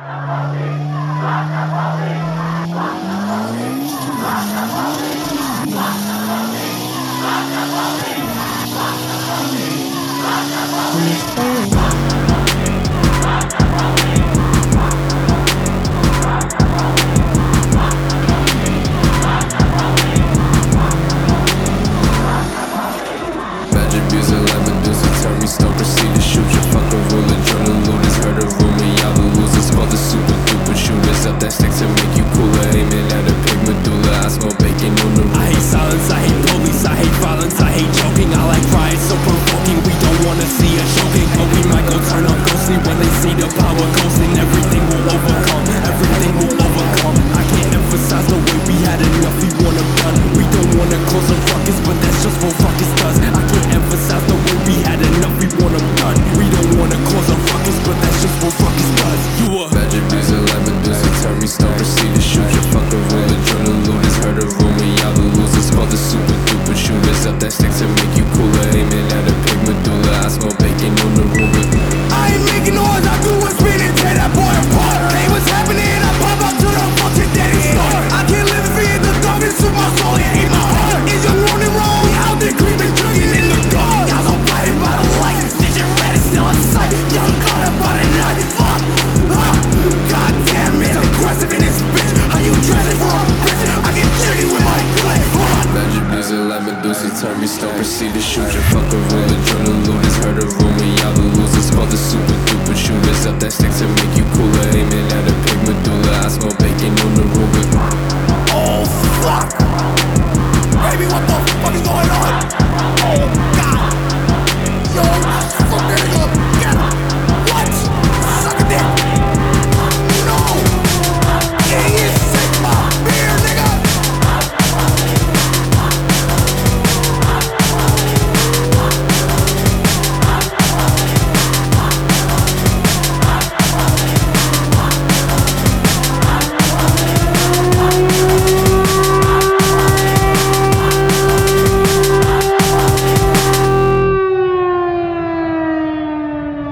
Magic music like Medusa, turn me stone, proceed to shoot you. Fuck a ruler, join the looters, heard a rumor, y'all the losers. Call the super duper shooters up that stick to make you cooler. Aiming at a pig medulla, I smell bacon on the roof. I hate silence, I hate police, I hate violence, I hate joking. I like riots so provoking, we don't wanna see us choking. But we might go turn up ghostly when they see the power ghosting. Everything will overcome, everything will overcome. I can't emphasize the way we had enough, we want them done. We don't wanna cause a ruckus, but that's just what ruckus does. I can't emphasize the way we had enough, we want them done. We don't wanna cause a ruckus, but that's just what ruckus does. You Magic music like Medusa, turn me stone, proceed to shoot you. Fuck a ruler, join the looters, heard a rumor, y'all the losers. Call the super duper shooters up that stick to make you cooler. Aiming at a pig medulla, I smell bacon on the rumor. I ain't making noise, I do what's spinning, tear that boy apart. Hey, what's happening? I pop out to the function that is start. I can't live fear, the dog into my soul, it ain't my heart. Is your warning wrong? We out there creeping, drinking in the dark. Y'all so blinded by the light, vision red is still in sight. Y'all caught up by the night, fuck. God damn it, aggressive in this bitch. How you dressing for a bitch? I get jiggy with my gun. Magic music like Medusa, turn me stone, proceed to shoot